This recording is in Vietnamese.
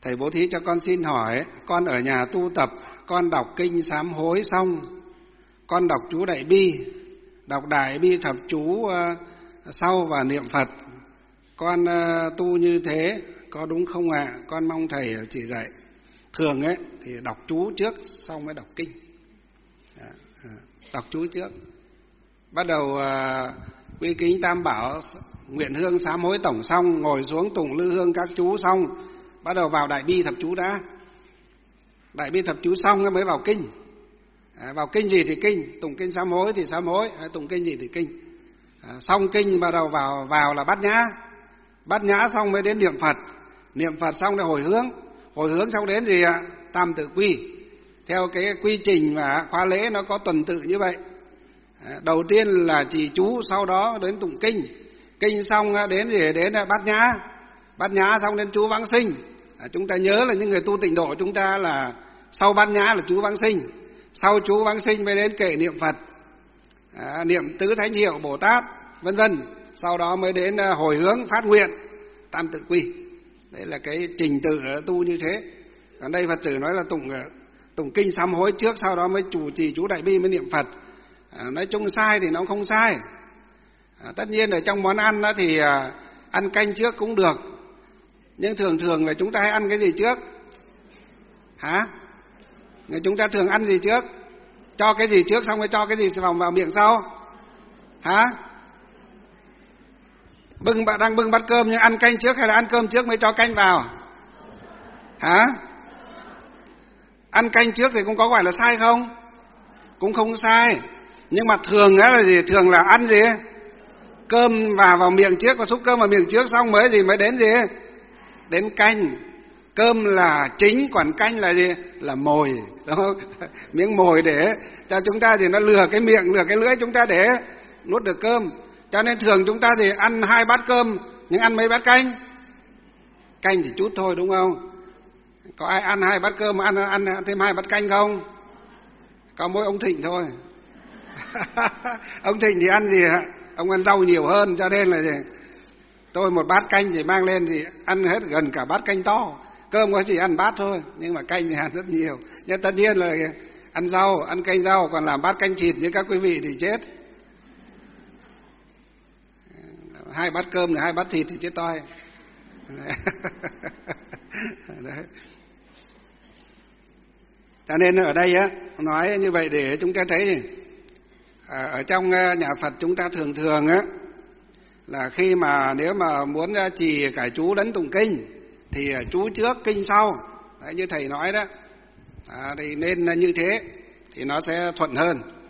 Thầy bố thí cho con xin hỏi, con ở nhà tu tập, con đọc kinh sám hối xong, con đọc chú Đại Bi, đọc Đại Bi thập chú sau và niệm Phật. Con tu như thế có đúng không ạ? Con mong thầy chỉ dạy. Thường ấy thì đọc chú trước xong mới đọc kinh. Đọc chú trước. Bắt đầu quy kính Tam Bảo, nguyện hương sám hối tổng xong, ngồi xuống tụng lư hương các chú xong, bắt đầu vào Đại Bi thập chú đã. Đại Bi thập chú xong mới vào kinh. Vào kinh gì thì kinh, tụng kinh sám hối thì sám hối, tụng kinh gì thì kinh. Xong kinh bắt đầu vào là bát nhã. Bát nhã xong mới đến niệm Phật. Niệm Phật xong là hồi hướng. Hồi hướng xong đến gì ạ? Tam tự quy. Theo cái quy trình mà khóa lễ nó có tuần tự như vậy. Đầu tiên là trì chú, sau đó đến tụng kinh. Kinh xong đến gì? Đến bát nhã. Bát nhã xong đến chú vãng sinh. Chúng ta nhớ là những người tu tịnh độ chúng ta là sau bát nhã là chú vãng sinh. Sau chú vãng sinh mới đến kệ niệm Phật, niệm tứ thánh hiệu Bồ Tát, vân vân. Sau đó mới đến hồi hướng phát nguyện, tam tự quy. Đấy là cái trình tự tu như thế. Còn đây Phật tử nói là tụng kinh sám hối trước, sau đó mới chủ trì chú Đại Bi mới niệm Phật. Nói chung sai thì nó không sai. Tất nhiên ở trong món ăn đó thì ăn canh trước cũng được. Nhưng thường là chúng ta hay ăn cái gì trước? Hả? Chúng ta thường ăn gì trước? Cho cái gì trước xong mới cho cái gì vào miệng sau? Hả? Bạn đang bưng bát cơm nhưng ăn canh trước hay là ăn cơm trước mới cho canh vào? Hả? Ăn canh trước thì cũng có gọi là sai không? Cũng không sai. Nhưng mà thường là gì? Thường là ăn gì? Cơm vào miệng trước, và xúc cơm vào miệng trước xong mới gì? Mới đến gì? Đến canh. Cơm là chính, còn canh là gì? Là mồi, đúng không? Miếng mồi để cho chúng ta thì nó lừa cái miệng, lừa cái lưỡi chúng ta để nuốt được cơm. Cho nên thường chúng ta thì ăn 2 bát cơm nhưng ăn mấy bát canh? Canh chỉ chút thôi, đúng không? Có ai ăn 2 bát cơm mà ăn thêm 2 bát canh không? Có mỗi ông Thịnh thôi. Ông Thịnh thì ăn gì ạ? Ông ăn rau nhiều hơn, cho nên là gì? Tôi một bát canh thì mang lên thì ăn hết gần cả bát canh to. Cơm có chỉ ăn bát thôi, nhưng mà canh thì ăn rất nhiều. Nhưng tất nhiên là ăn rau, ăn canh rau, còn làm bát canh thịt như các quý vị thì chết. 2 bát cơm là 2 bát thịt thì chết toi. Đấy. Cho nên ở đây á, nói như vậy để chúng ta thấy ở trong nhà Phật chúng ta thường á, là khi mà nếu mà muốn trì cải chú đấn tụng kinh thì chú trước kinh sau. Đấy, như thầy nói đó, thì nên như thế thì nó sẽ thuận hơn.